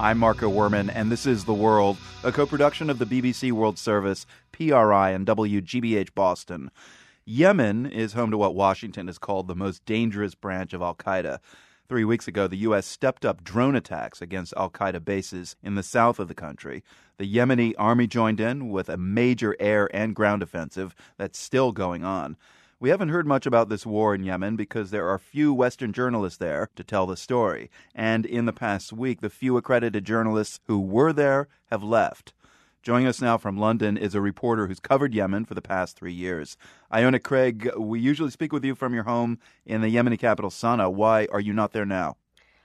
I'm Marco Werman, and this is The World, a co-production of the BBC World Service, PRI, and WGBH Boston. Yemen is home to what Washington has called the most dangerous branch of al-Qaeda. 3 weeks ago, the U.S. stepped up drone attacks against al-Qaeda bases in the south of the country. The Yemeni army joined in with a major air and ground offensive that's still going on. We haven't heard much about this war in Yemen because there are few Western journalists there to tell the story. And in the past week, the few accredited journalists who were there have left. Joining us now from London is a reporter who's covered Yemen for the past 3 years. Iona Craig, we usually speak with you from your home in the Yemeni capital, Sana'a. Why are you not there now?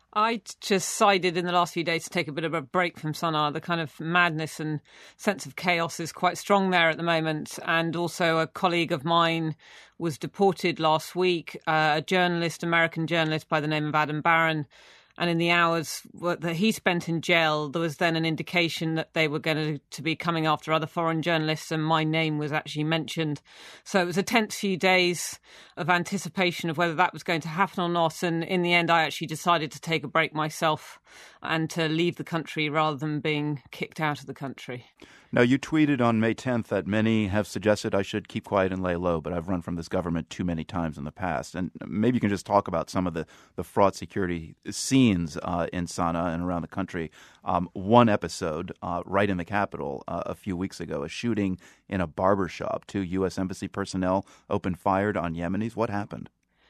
I just decided in the last few days to take a bit of a break from Sana'a. The kind of madness and sense of chaos is quite strong there at the moment. And also a colleague of mine was deported last week, a journalist, American journalist by the name of Adam Barron. And in the hours that he spent in jail, there was then an indication that they were going to be coming after other foreign journalists, and my name was actually mentioned. So it was a tense few days of anticipation of whether that was going to happen or not. And in the end, I actually decided to take a break myself and to leave the country rather than being kicked out of the country. Now, you tweeted on May 10th that many have suggested I should keep quiet and lay low, but I've run from this government too many times in the past. And maybe you can just talk about some of the fraught security scenes in Sana'a and around the country. One episode right in the capital a few weeks ago, a shooting in a barbershop. 2 U.S. Embassy personnel opened fire on Yemenis. What happened?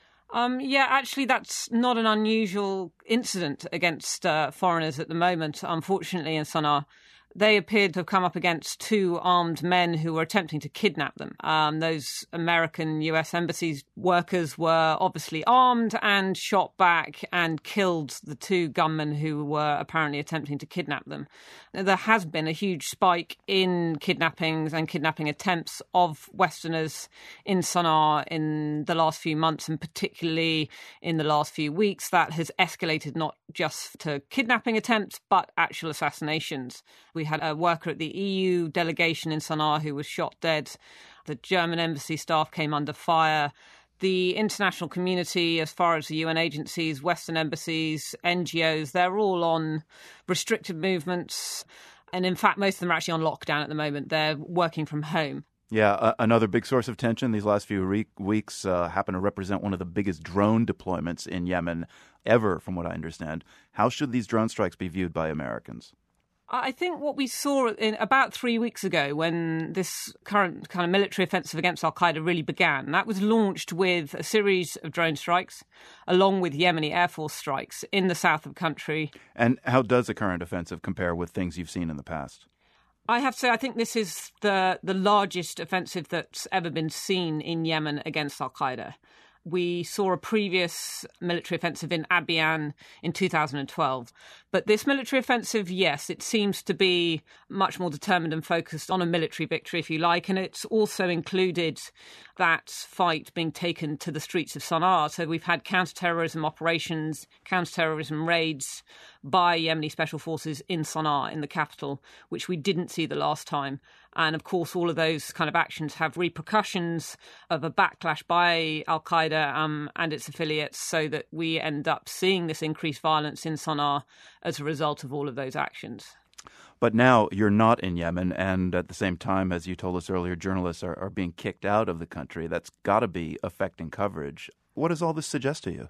Actually, that's not an unusual incident against foreigners at the moment, unfortunately, in Sana'a. They appeared to have come up against 2 armed men who were attempting to kidnap them. Those American US Embassy workers were obviously armed and shot back and killed the 2 gunmen who were apparently attempting to kidnap them. There has been a huge spike in kidnappings and kidnapping attempts of Westerners in Sana'a in the last few months, and particularly in the last few weeks. That has escalated not just to kidnapping attempts, but actual assassinations. We had a worker at the EU delegation in Sana'a who was shot dead. The German embassy staff came under fire. The international community, as far as the UN agencies, Western embassies, NGOs, they're all on restricted movements. And in fact, most of them are actually on lockdown at the moment. They're working from home. Yeah, another big source of tension these last few weeks happen to represent one of the biggest drone deployments in Yemen ever, from what I understand. How should these drone strikes be viewed by Americans? I think what we saw in about 3 weeks ago, when this current kind of military offensive against al-Qaeda really began, that was launched with a series of drone strikes, along with Yemeni Air Force strikes in the south of the country. And how does the current offensive compare with things you've seen in the past? I have to say, I think this is the largest offensive that's ever been seen in Yemen against al-Qaeda. We saw a previous military offensive in Abyan in 2012. But this military offensive, yes, it seems to be much more determined and focused on a military victory, if you like. And it's also included that fight being taken to the streets of Sana'a. So we've had counter-terrorism operations, counter-terrorism raids by Yemeni special forces in Sana'a, in the capital, which we didn't see the last time. And of course, all of those kind of actions have repercussions of a backlash by al-Qaeda and its affiliates, so that we end up seeing this increased violence in Sana'a as a result of all of those actions. But now you're not in Yemen, and at the same time, as you told us earlier, journalists are being kicked out of the country. That's got to be affecting coverage. What does all this suggest to you?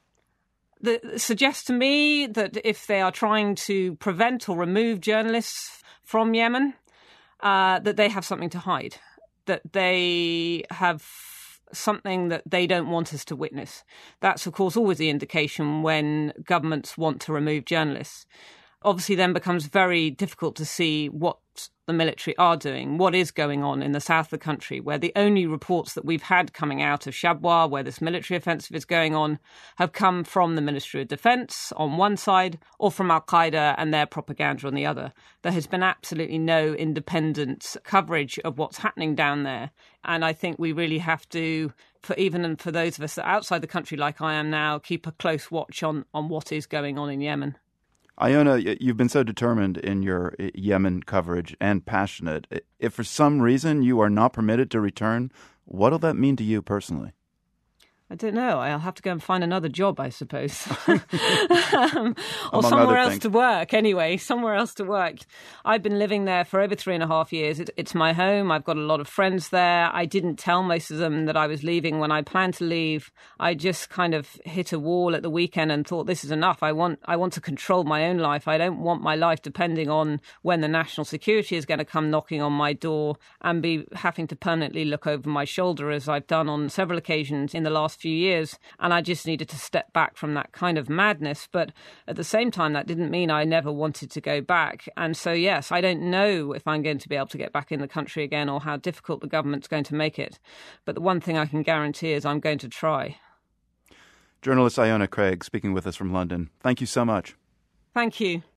It suggests to me that if they are trying to prevent or remove journalists from Yemen, that they have something to hide, that they have something that they don't want us to witness. That's, of course, always the indication when governments want to remove journalists. Obviously, then becomes very difficult to see what the military are doing, what is going on in the south of the country, where the only reports that we've had coming out of Shabwa, where this military offensive is going on, have come from the Ministry of Defence on one side, or from Al-Qaeda and their propaganda on the other. There has been absolutely no independent coverage of what's happening down there. And I think we really have to, for those of us that are outside the country like I am now, keep a close watch on what is going on in Yemen. Iona, you've been so determined in your Yemen coverage and passionate. If for some reason you are not permitted to return, what will that mean to you personally? I don't know. I'll have to go and find another job, I suppose. Or Among somewhere other else things. to work, anyway. Somewhere else to work. I've been living there for over 3.5 years. It's my home. I've got a lot of friends there. I didn't tell most of them that I was leaving when I planned to leave. I just kind of hit a wall at the weekend and thought, this is enough. I want to control my own life. I don't want my life depending on when the national security is going to come knocking on my door and be having to permanently look over my shoulder, as I've done on several occasions in the last few years. And I just needed to step back from that kind of madness. But at the same time, that didn't mean I never wanted to go back. And so, yes, I don't know if I'm going to be able to get back in the country again or how difficult the government's going to make it. But the one thing I can guarantee is I'm going to try. Journalist Iona Craig speaking with us from London. Thank you so much. Thank you.